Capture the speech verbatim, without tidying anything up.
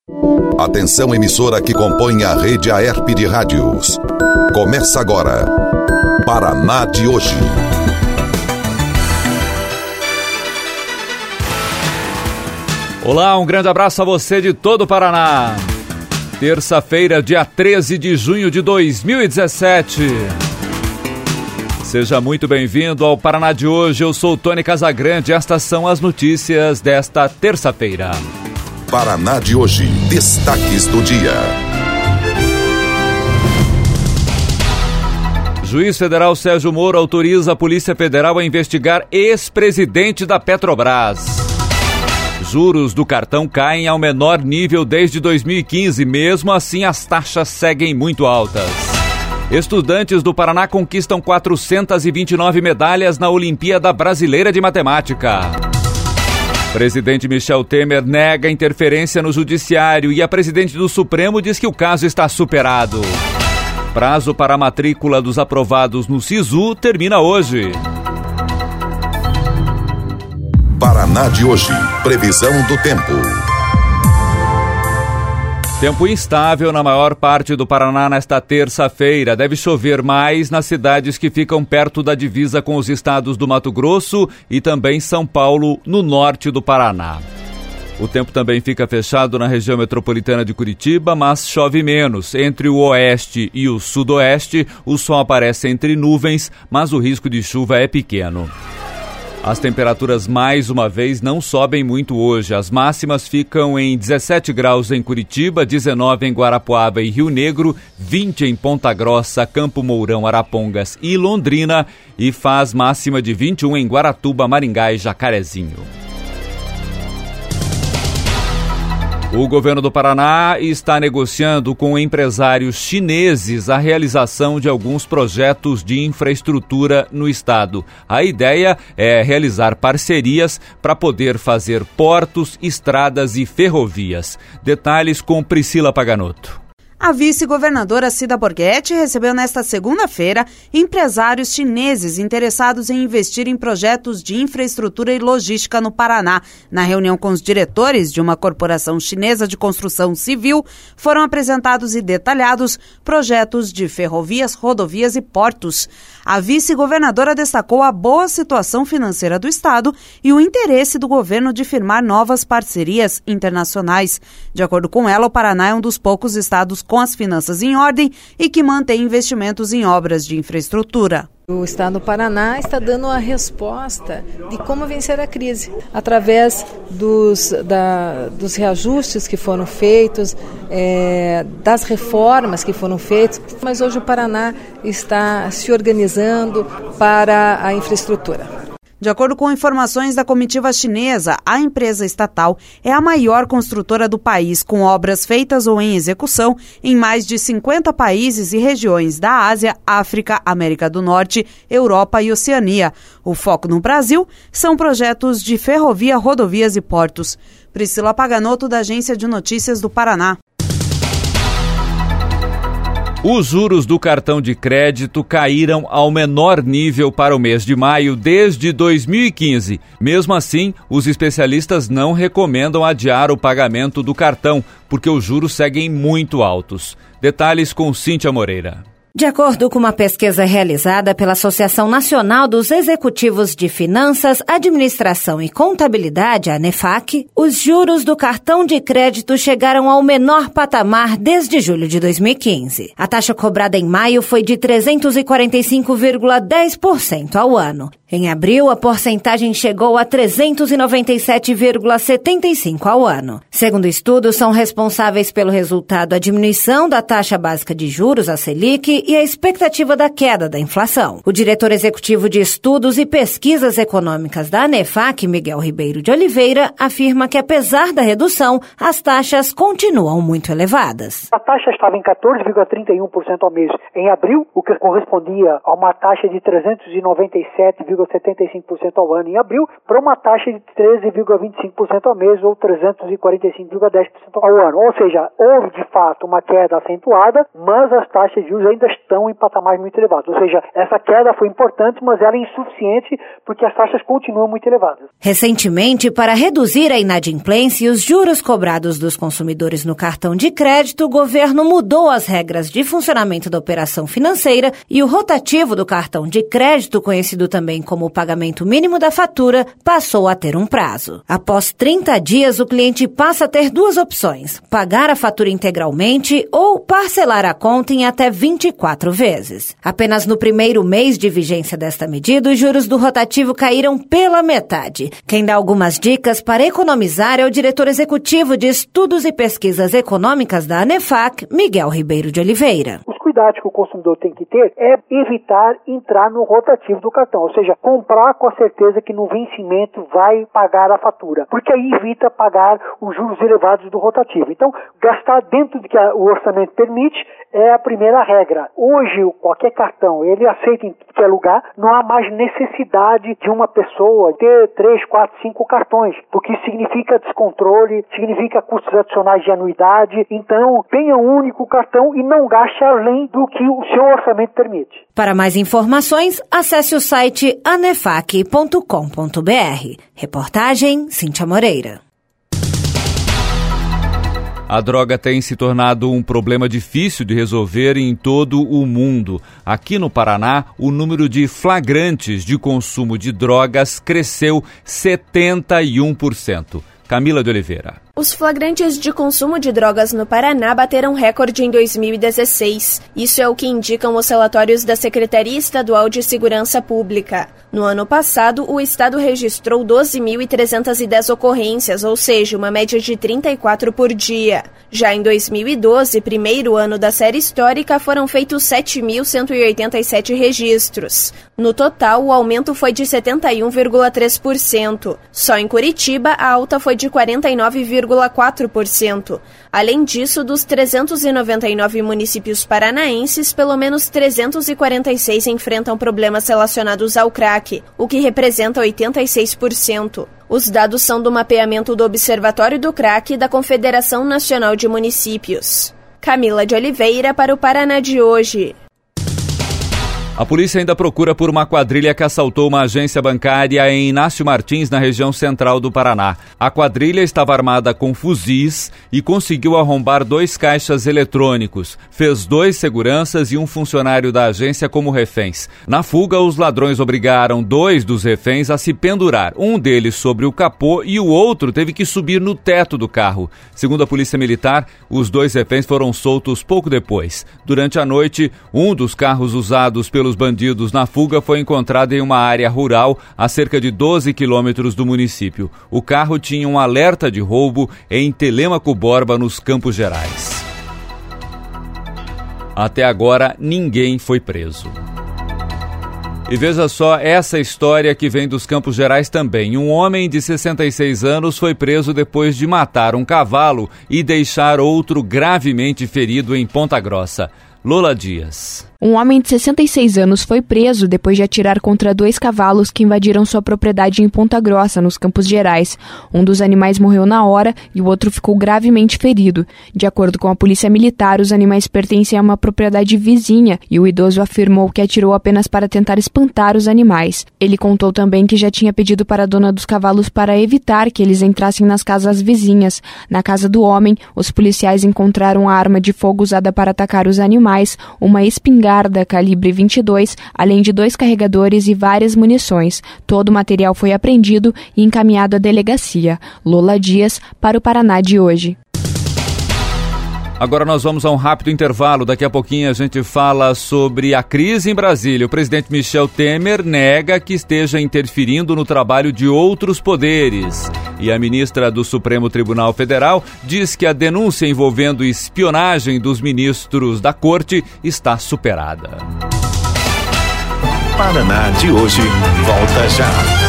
Atenção, emissora que compõe a rede Aerp de rádios. Começa agora, Paraná de hoje. Olá, um grande abraço a você de todo o Paraná. Terça-feira, dia treze de junho de dois mil e dezessete. Seja muito bem-vindo ao Paraná de hoje. Eu sou o Tony Casagrande e estas são as notícias desta terça-feira. Paraná de hoje, destaques do dia. Juiz federal Sérgio Moro autoriza a Polícia Federal a investigar ex-presidente da Petrobras. Juros do cartão caem ao menor nível desde dois mil e quinze, mesmo assim as taxas seguem muito altas. Estudantes do Paraná conquistam quatrocentas e vinte e nove medalhas na Olimpíada Brasileira de Matemática. Presidente Michel Temer nega interferência no judiciário e a presidente do Supremo diz que o caso está superado. Prazo para a matrícula dos aprovados no SISU termina hoje. Paraná de hoje, previsão do tempo. Tempo instável na maior parte do Paraná nesta terça-feira. Deve chover mais nas cidades que ficam perto da divisa com os estados do Mato Grosso e também São Paulo, no norte do Paraná. O tempo também fica fechado na região metropolitana de Curitiba, mas chove menos. Entre o oeste e o sudoeste, o sol aparece entre nuvens, mas o risco de chuva é pequeno. As temperaturas, mais uma vez, não sobem muito hoje. As máximas ficam em dezessete graus em Curitiba, dezenove em Guarapuava e Rio Negro, vinte em Ponta Grossa, Campo Mourão, Arapongas e Londrina e faz máxima de vinte e um em Guaratuba, Maringá e Jacarezinho. O governo do Paraná está negociando com empresários chineses a realização de alguns projetos de infraestrutura no estado. A ideia é realizar parcerias para poder fazer portos, estradas e ferrovias. Detalhes com Priscila Paganotto. A vice-governadora Cida Borghetti recebeu nesta segunda-feira empresários chineses interessados em investir em projetos de infraestrutura e logística no Paraná. Na reunião com os diretores de uma corporação chinesa de construção civil, foram apresentados e detalhados projetos de ferrovias, rodovias e portos. A vice-governadora destacou a boa situação financeira do estado e o interesse do governo de firmar novas parcerias internacionais. De acordo com ela, o Paraná é um dos poucos estados com as finanças em ordem e que mantém investimentos em obras de infraestrutura. O estado do Paraná está dando a resposta de como vencer a crise, através dos, da, dos reajustes que foram feitos, é, das reformas que foram feitas, mas hoje o Paraná está se organizando para a infraestrutura. De acordo com informações da comitiva chinesa, a empresa estatal é a maior construtora do país, com obras feitas ou em execução em mais de cinquenta países e regiões da Ásia, África, América do Norte, Europa e Oceania. O foco no Brasil são projetos de ferrovia, rodovias e portos. Priscila Paganotto, da Agência de Notícias do Paraná. Os juros do cartão de crédito caíram ao menor nível para o mês de maio desde dois mil e quinze. Mesmo assim, os especialistas não recomendam adiar o pagamento do cartão, porque os juros seguem muito altos. Detalhes com Cíntia Moreira. De acordo com uma pesquisa realizada pela Associação Nacional dos Executivos de Finanças, Administração e Contabilidade, a ANEFAC, os juros do cartão de crédito chegaram ao menor patamar desde julho de dois mil e quinze. A taxa cobrada em maio foi de trezentos e quarenta e cinco vírgula dez por cento ao ano. Em abril, a porcentagem chegou a trezentos e noventa e sete vírgula setenta e cinco por cento ao ano. Segundo estudos, são responsáveis pelo resultado a diminuição da taxa básica de juros, a Selic, e a expectativa da queda da inflação. O diretor executivo de Estudos e Pesquisas Econômicas da ANEFAC, Miguel Ribeiro de Oliveira, afirma que, apesar da redução, as taxas continuam muito elevadas. A taxa estava em quatorze vírgula trinta e um por cento ao mês em abril, o que correspondia a uma taxa de trezentos e noventa e sete vírgula vírgula setenta e cinco por cento ao ano em abril, para uma taxa de treze vírgula vinte e cinco por cento ao mês, ou trezentos e quarenta e cinco vírgula dez por cento ao ano. Ou seja, houve de fato uma queda acentuada, mas as taxas de juros ainda estão em patamares muito elevados. Ou seja, essa queda foi importante, mas ela é insuficiente porque as taxas continuam muito elevadas. Recentemente, para reduzir a inadimplência e os juros cobrados dos consumidores no cartão de crédito, o governo mudou as regras de funcionamento da operação financeira e o rotativo do cartão de crédito, conhecido também como o pagamento mínimo da fatura, passou a ter um prazo. Após trinta dias, o cliente passa a ter duas opções: pagar a fatura integralmente ou parcelar a conta em até vinte e quatro vezes. Apenas no primeiro mês de vigência desta medida, os juros do rotativo caíram pela metade. Quem dá algumas dicas para economizar é o diretor executivo de Estudos e Pesquisas Econômicas da ANEFAC, Miguel Ribeiro de Oliveira. Os cuidados que o consumidor tem que ter é evitar entrar no rotativo do cartão, ou seja, comprar com a certeza que no vencimento vai pagar a fatura, porque aí evita pagar os juros elevados do rotativo. Então, gastar dentro do que o orçamento permite é a primeira regra. Hoje, qualquer cartão, ele aceita em qualquer lugar, não há mais necessidade de uma pessoa ter três, quatro, cinco cartões, porque isso significa descontrole, significa custos adicionais de anuidade. Então, tenha um único cartão e não gaste além do que o seu orçamento permite. Para mais informações, acesse o site anefac ponto com ponto br. Reportagem Cíntia Moreira. A droga tem se tornado um problema difícil de resolver em todo o mundo. Aqui no Paraná, o número de flagrantes de consumo de drogas cresceu setenta e um por cento. Camila de Oliveira. Os flagrantes de consumo de drogas no Paraná bateram recorde em dois mil e dezesseis. Isso é o que indicam os relatórios da Secretaria Estadual de Segurança Pública. No ano passado, o estado registrou doze mil trezentas e dez ocorrências, ou seja, uma média de trinta e quatro por dia. Já em dois mil e doze, primeiro ano da série histórica, foram feitos sete mil cento e oitenta e sete registros. No total, o aumento foi de setenta e um vírgula três por cento. Só em Curitiba, a alta foi de quarenta e nove vírgula quatro por cento. Além disso, dos trezentos e noventa e nove municípios paranaenses, pelo menos trezentos e quarenta e seis enfrentam problemas relacionados ao crack, o que representa oitenta e seis por cento. Os dados são do mapeamento do Observatório do Crack e da Confederação Nacional de Municípios. Camila de Oliveira para o Paraná de hoje. A polícia ainda procura por uma quadrilha que assaltou uma agência bancária em Inácio Martins, na região central do Paraná. A quadrilha estava armada com fuzis e conseguiu arrombar dois caixas eletrônicos. Fez dois seguranças e um funcionário da agência como reféns. Na fuga, os ladrões obrigaram dois dos reféns a se pendurar. Um deles sobre o capô e o outro teve que subir no teto do carro. Segundo a polícia militar, os dois reféns foram soltos pouco depois. Durante a noite, um dos carros usados pelo Os bandidos na fuga foi encontrado em uma área rural a cerca de doze quilômetros do município. O carro tinha um alerta de roubo em Telêmaco Borba, nos Campos Gerais. Até agora, ninguém foi preso. E veja só essa história que vem dos Campos Gerais também. Um homem de sessenta e seis anos foi preso depois de matar um cavalo e deixar outro gravemente ferido em Ponta Grossa. Lola Dias. Um homem de sessenta e seis anos foi preso depois de atirar contra dois cavalos que invadiram sua propriedade em Ponta Grossa, nos Campos Gerais. Um dos animais morreu na hora e o outro ficou gravemente ferido. De acordo com a polícia militar, os animais pertencem a uma propriedade vizinha e o idoso afirmou que atirou apenas para tentar espantar os animais. Ele contou também que já tinha pedido para a dona dos cavalos para evitar que eles entrassem nas casas vizinhas. Na casa do homem, os policiais encontraram a arma de fogo usada para atacar os animais, uma espingarda calibre vinte e dois, além de dois carregadores e várias munições. Todo o material foi apreendido e encaminhado à delegacia. Lola Dias, para o Paraná de hoje. Agora nós vamos a um rápido intervalo. Daqui a pouquinho a gente fala sobre a crise em Brasília. O presidente Michel Temer nega que esteja interferindo no trabalho de outros poderes. E a ministra do Supremo Tribunal Federal diz que a denúncia envolvendo espionagem dos ministros da corte está superada. Paraná de hoje volta já.